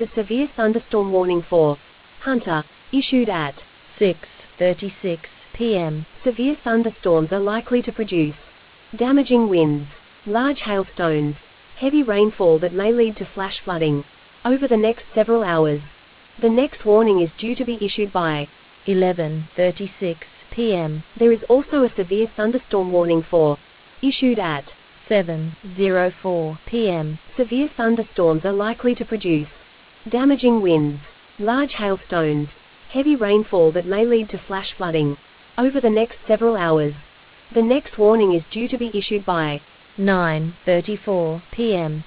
a severe thunderstorm warning for Hunter, issued at 6:36 p.m. Severe thunderstorms are likely to produce damaging winds, large hailstones, heavy rainfall that may lead to flash flooding over the next several hours. The next warning is due to be issued by 11:36 p.m. There is also a severe thunderstorm warning for issued at 7:04 p.m. Severe thunderstorms are likely to produce damaging winds, large hailstones, heavy rainfall that may lead to flash flooding over the next several hours. The next warning is due to be issued by 9:34 p.m.